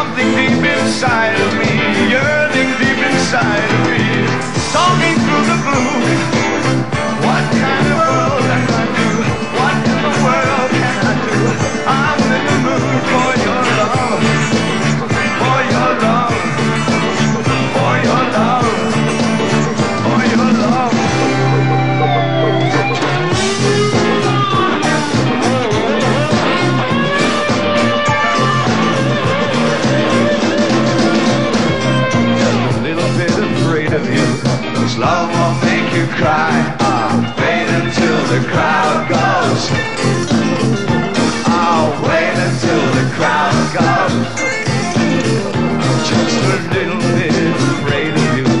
something deep inside of me, yearning deep inside of me, talking through the gloom. What kind of world can I do? What in the world can I do? I'm in the mood for your love, for your love, for your love, for your love. Of you, 'cause love will make you cry. Wait until the crowd goes. Wait until the crowd goes. Just a little bit afraid of you.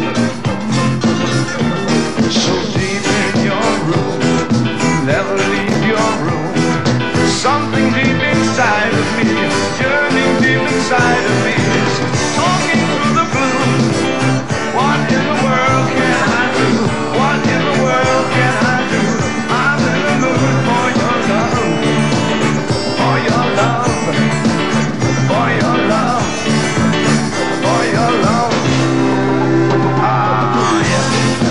So deep in your room, never leave your room. Something deep inside of me, yearning deep inside of me, is talking through the gloom. What in the world can I do? What in the world can I do? I'm in the mood for your love, for your love, for your love, for your love. Yeah.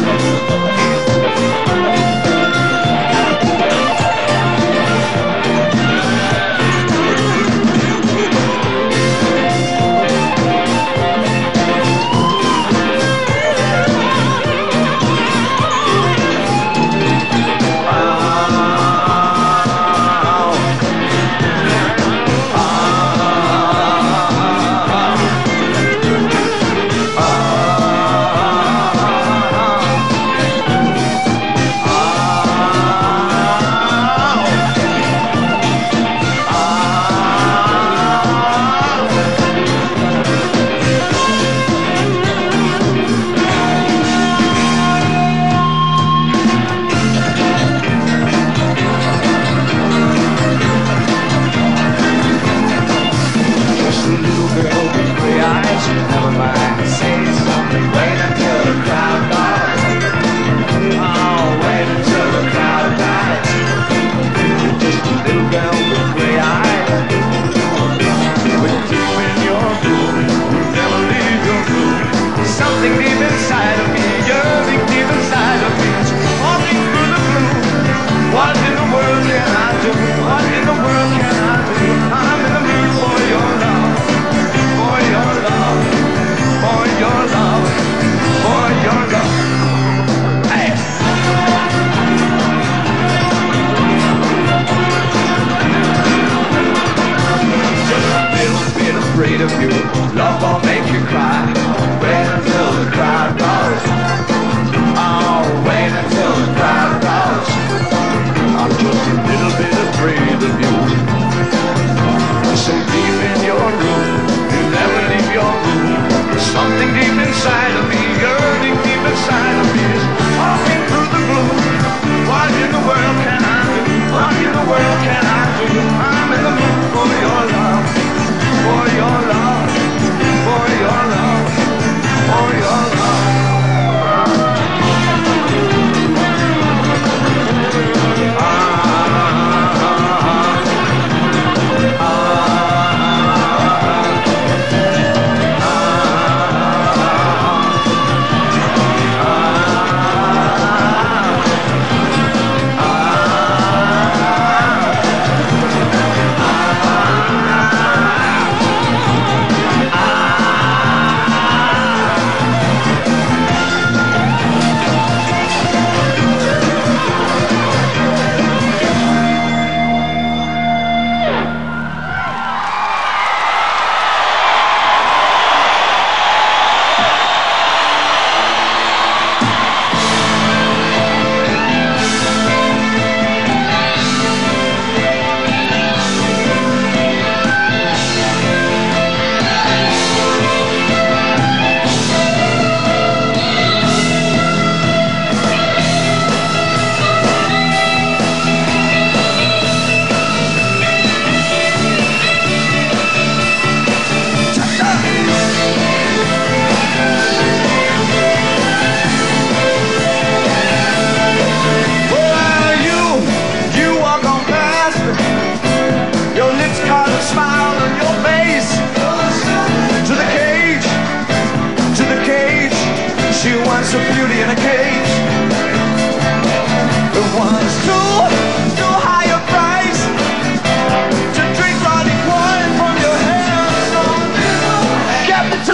Never mind, say something. Wait until the crowd dies. Wait until the crowd dies. You're just a little girl with gray eyes. With deep in your room, you never leave your room. Something deep inside of me, yearning deep inside of me, is walking through the gloom. What in the world can I do? What in the world can I do? I'm in the mood for your love, for your love, for your love, for your love. Hey. Just a little bit afraid of you. Love will make you cry. Wait until the crowd goes. Wait until the crowd goes. I'm just a little bit afraid of you. So deep in your room, you never leave your room. Something deep inside of me, yearning deep inside of me, is walking through the gloom. What in the world can I do? What in the world can I do? I'm in the mood for your love, for your love, for your love.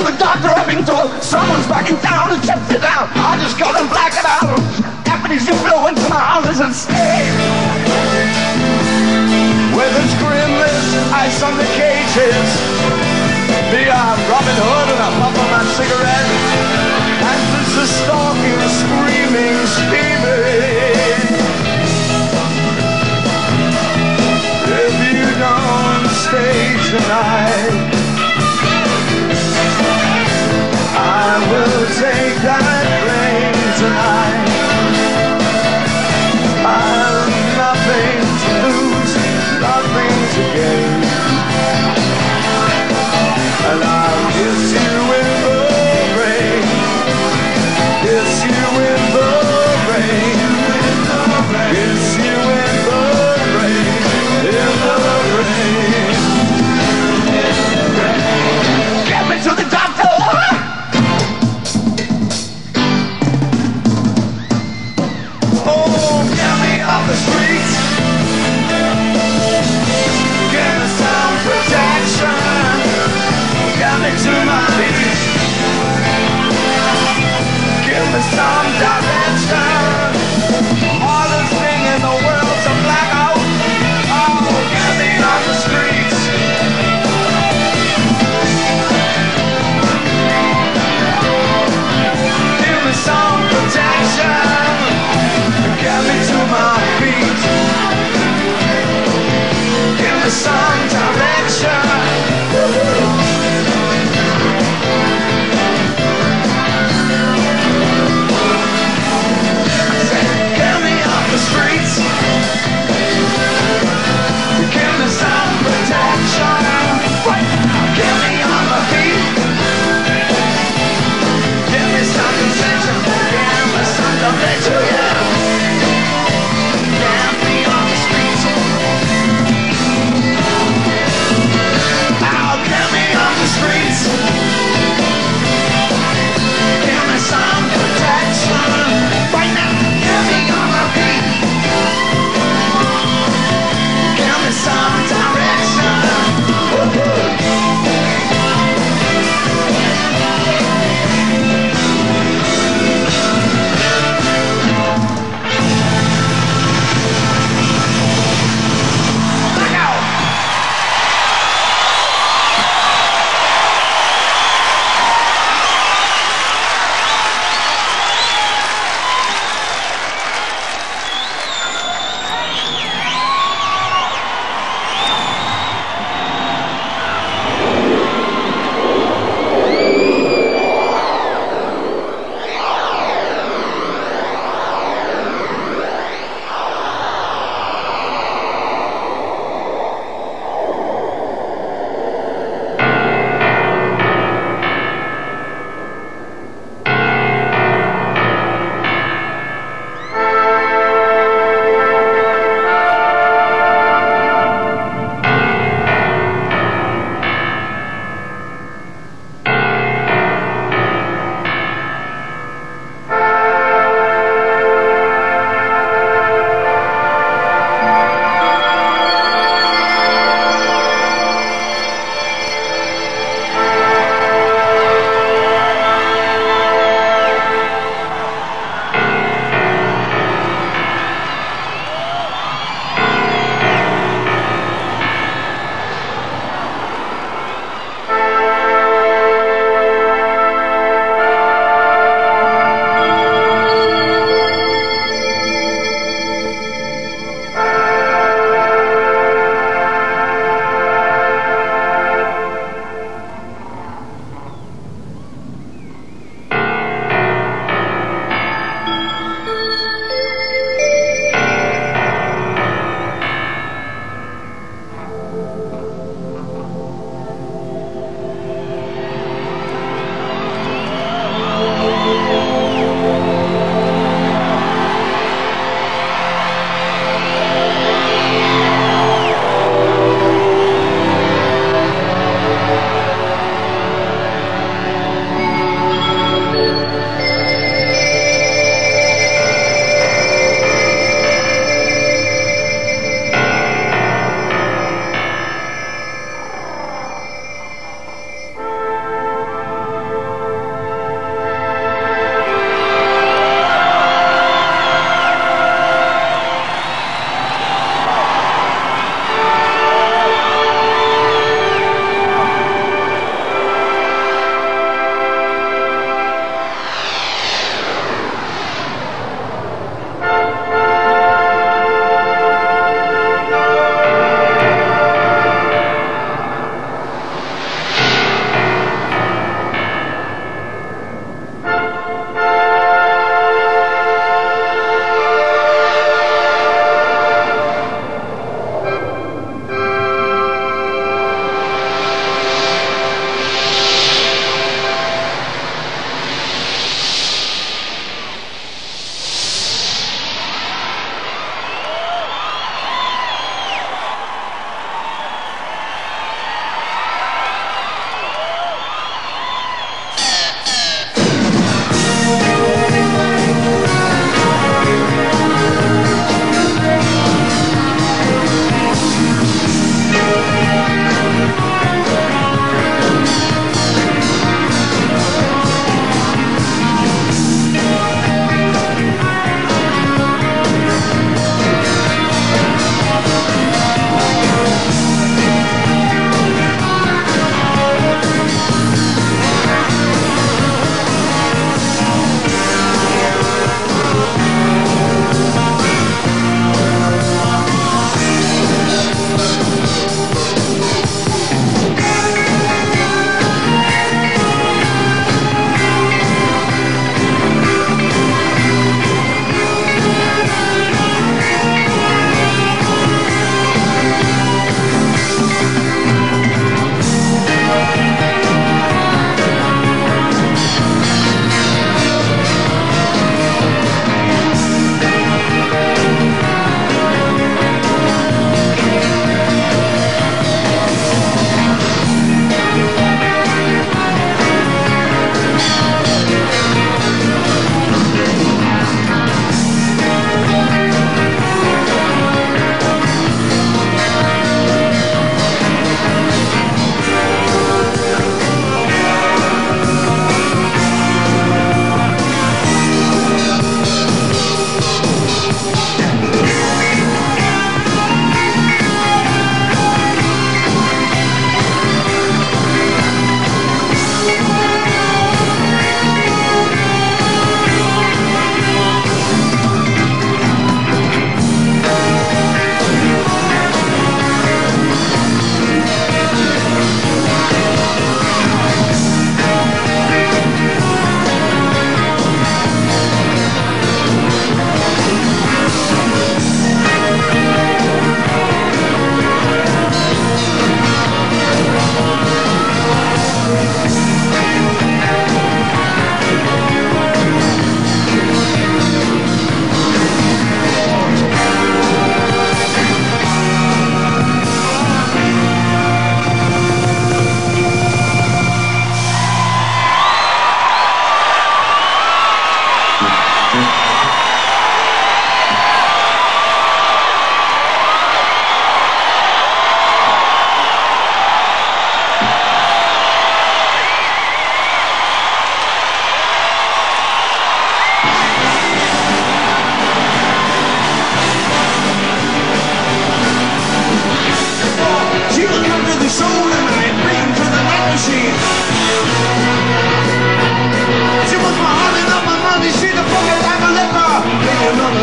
the doctor, I've been told someone's backing down and kept it down. I just got them blacking out. Deputies influence my houses and stay. With its grimness, ice on the cages. Me, I'm Robin Hood and I puff on my cigarette. And there's the stalking, screaming, steaming. If you don't stay tonight, I will take that plane tonight. I've nothing to lose, nothing to gain.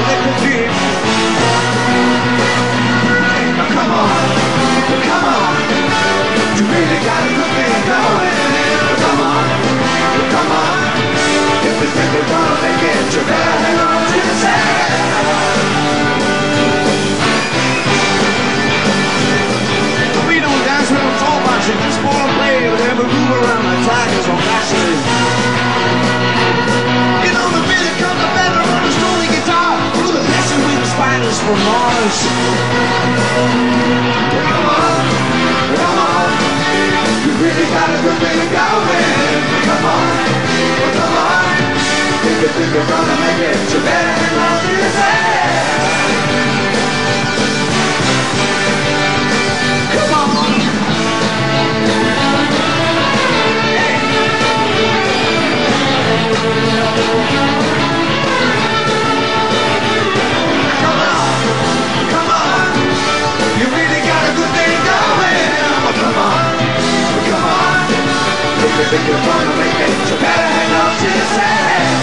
nicotine. Now come on, you really got a good thing going. Come on, if you think you're gonna make it, you better hang on to the sand. We don't dance, we don't talk much, we just wanna play with every move around like tigers on Vaseline. You know the rhythm comes the better on a strolling guitar. Do the lesson with the spiders from Mars. Come on, you really got a good thing going. Come on, if you think you're gonna make it, you better hang on to your head. Come on. Come on, you really got a good thing going. Come on, if you think you're gonna make it, you better hang on to your head.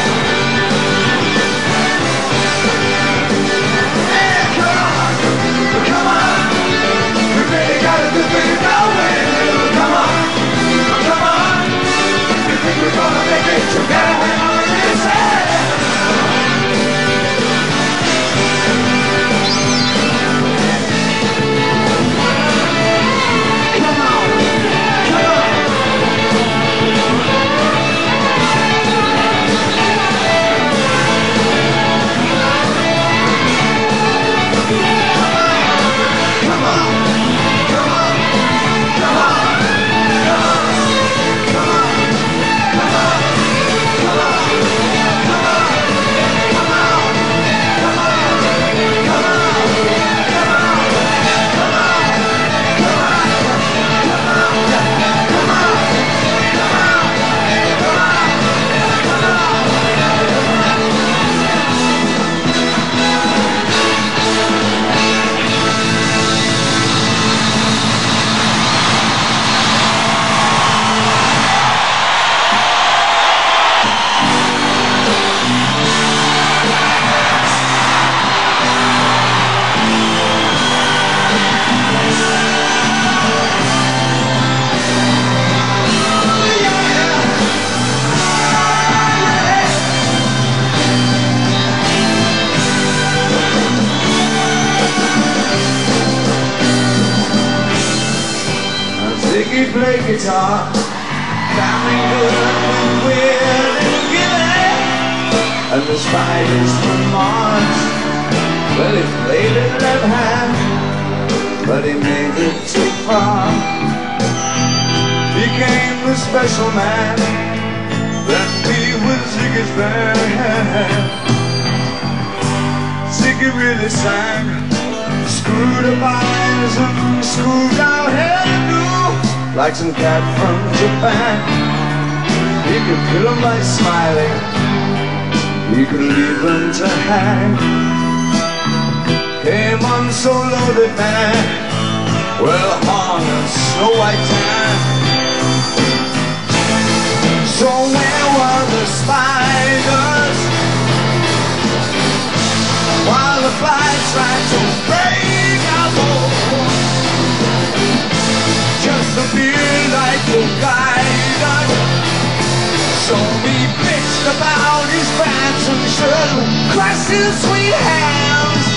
Come on, you really got a good thing going. Come on, if you think you're gonna make it, you better hang on to your head. Ziggy play guitar, sounding good with weird and giving. And the spiders from Mars, well, he played it left hand, but he made it too far. Became the special man that be with Ziggy's band. Ziggy really sang, screwed up eyes and screwed out hairdo, like some cat from Japan. You could kill him by smiling, you could leave him to hang. Came on so loaded, man, well hung in Snow White tan. So where were the spiders while the flies tried to break our bones? Just a beard like to guide us. So he bitched about his pants and shirt, crushed his sweet hands.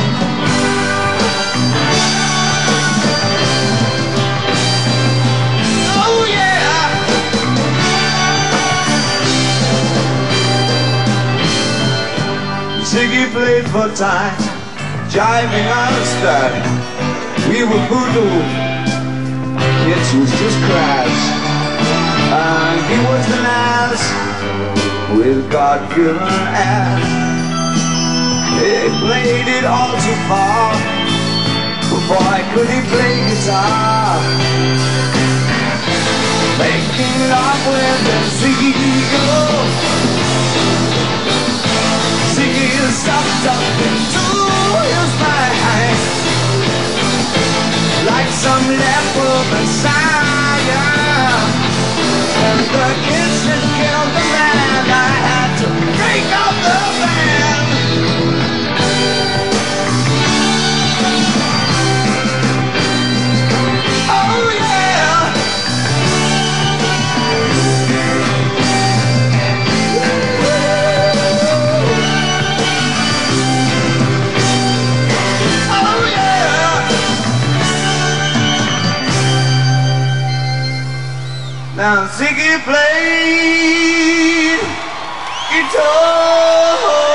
Oh yeah. Ziggy played for time, jiving us that we were voodoo. Kids was just crass, and he was an ass with God-given ass. He played it all too far, but boy could he play guitar. Making love with the Ziggy girl, Ziggy is sucked up into his mind like some leper messiah. And the kids that killed the man, I had to break up the band. Ziggy played guitar.